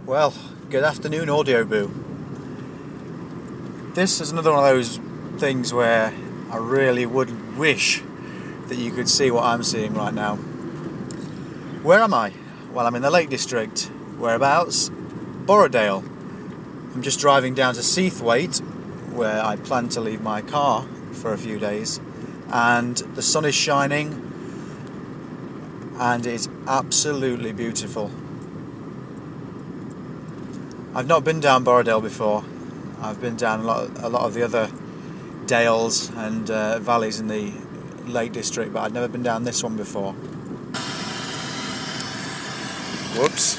Well, good afternoon, Audio Boo. This is another one of those things where I really would wish that you could see what I'm seeing right now. Where am I? Well, I'm in the Lake District. Whereabouts? Borrowdale. I'm just driving down to Seathwaite, where I plan to leave my car for a few days, and the sun is shining and it's absolutely beautiful. I've not been down Borrowdale before. I've been down a lot of the other dales and valleys in the Lake District, but I've never been down this one before. Whoops.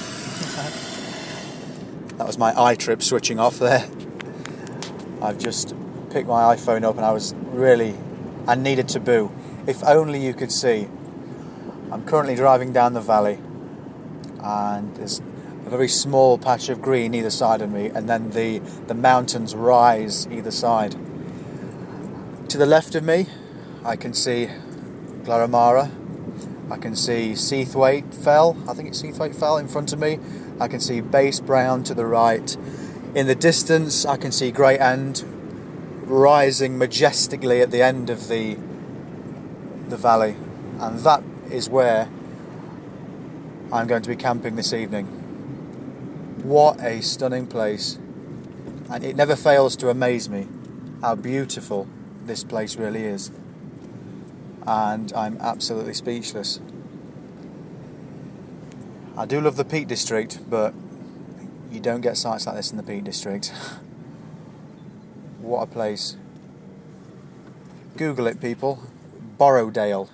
That was my iTrip switching off there. I've just picked my iPhone up and I needed to boo. If only you could see. I'm currently driving down the valley and there's a very small patch of green either side of me, and then the mountains rise either side. To the left of me I can see Glaramara. I can see Seathwaite Fell. I think it's Seathwaite Fell in front of me. I can see Base Brown to the right. In the distance I can see Great End rising majestically at the end of the valley, and that is where I'm going to be camping this evening. What a stunning place, and it never fails to amaze me how beautiful this place really is, and I'm absolutely speechless. I do love the Peak District, but you don't get sights like this in the Peak District. What a place. Google it, people. Borrowdale.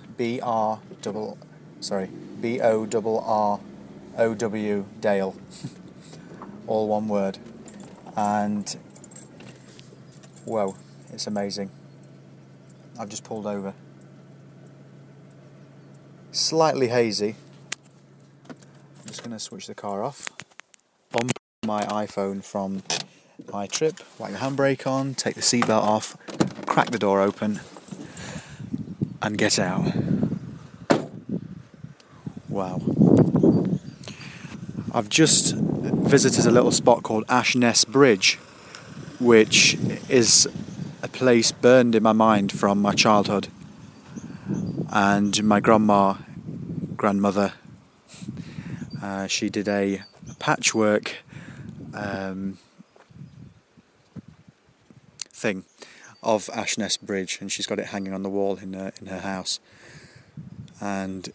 B-O-R-R-O-W Dale. All one word. And whoa, it's amazing. I've just pulled over. Slightly hazy. I'm just going to switch the car off. Bump my iPhone from iTrip, whack the handbrake on, take the seatbelt off, crack the door open, and get out. Wow. I've just visited a little spot called Ashness Bridge, which is a place burned in my mind from my childhood. And my grandmother, she did a patchwork thing of Ashness Bridge, and she's got it hanging on the wall in her house. And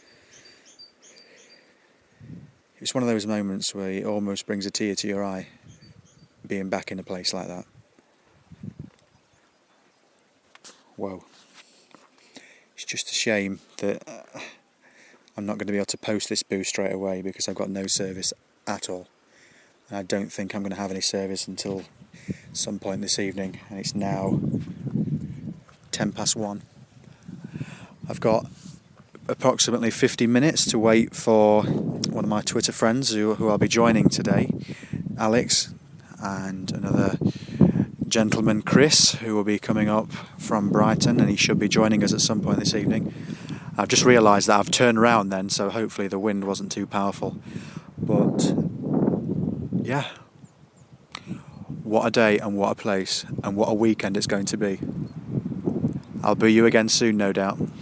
it's one of those moments where it almost brings a tear to your eye, being back in a place like that. Whoa. It's just a shame that I'm not going to be able to post this boo straight away because I've got no service at all. And I don't think I'm going to have any service until some point this evening, and it's now 1:10. I've got approximately 50 minutes to wait for one of my Twitter friends who I'll be joining today, Alex, and another gentleman, Chris, who will be coming up from Brighton, and he should be joining us at some point this evening. I've just realised that I've turned around then, so hopefully the wind wasn't too powerful. But yeah, what a day and what a place and what a weekend it's going to be. I'll boo you again soon, no doubt.